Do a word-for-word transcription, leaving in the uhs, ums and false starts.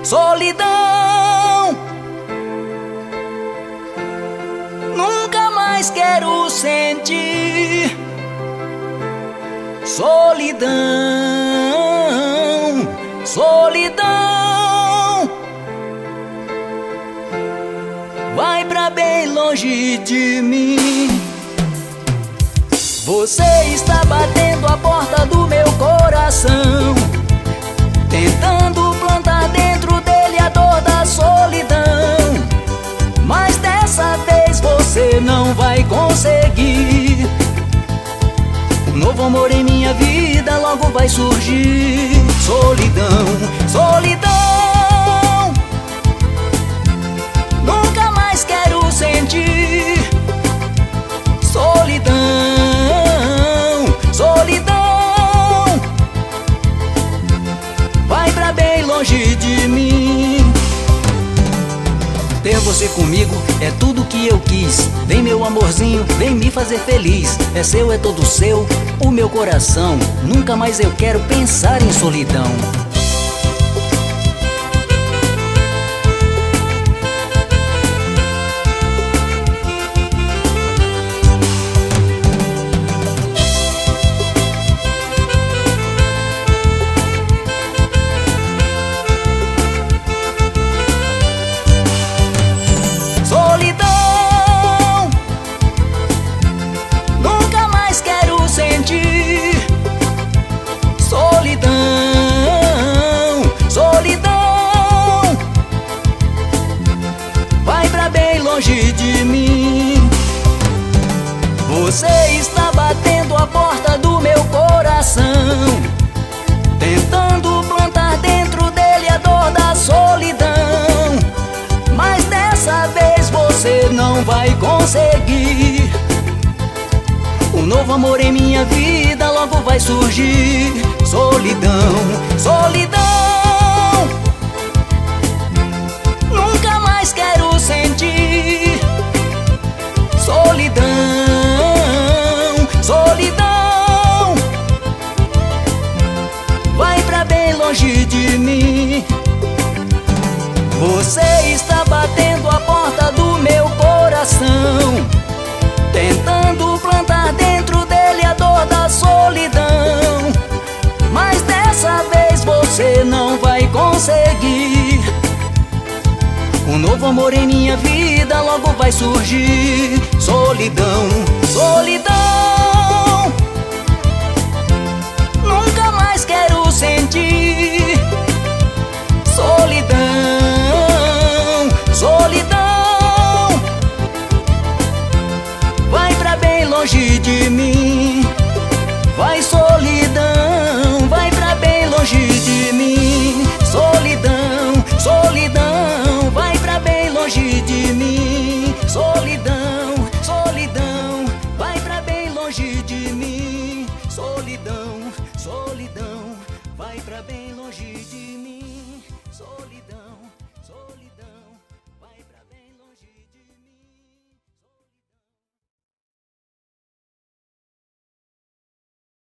solidão. Nunca mais quero sentir solidão, solidão. Vai pra bem longe de mim. Você está batendo a porta do meu coração, tentando plantar dentro dele a dor da solidão. Mas dessa vez você não vai conseguir. Um novo amor em minha vida logo vai surgir. Solidão, solidão. Nunca mais quero sentir solidão, solidão. Vai pra bem longe de mim. Ter você comigo é tudo que eu quis. Vem meu amorzinho, vem me fazer feliz. É seu, é todo seu, o meu coração. Nunca mais eu quero pensar em solidão. Longe de mim. Você está batendo a porta do meu coração, tentando plantar dentro dele a dor da solidão. Mas dessa vez você não vai conseguir. Um novo amor em minha vida logo vai surgir. Solidão, solidão. Nunca mais quero sentir solidão, solidão. Vai pra bem longe de mim. Você está batendo a porta do meu coração, tentando plantar dentro dele a dor da solidão. Mas dessa vez você não vai conseguir. Um novo amor em minha vida logo vai surgir. Solidão, solidão. Nunca mais quero sentir solidão, solidão. Vai pra bem longe de mim. Vai solidão, vai pra bem longe de mim. Solidão, solidão. Vai pra bem longe de mim. Solidão, solidão. Vai pra bem longe de mim. Solidão, solidão. Vai pra bem longe de mim. Solidão, solidão.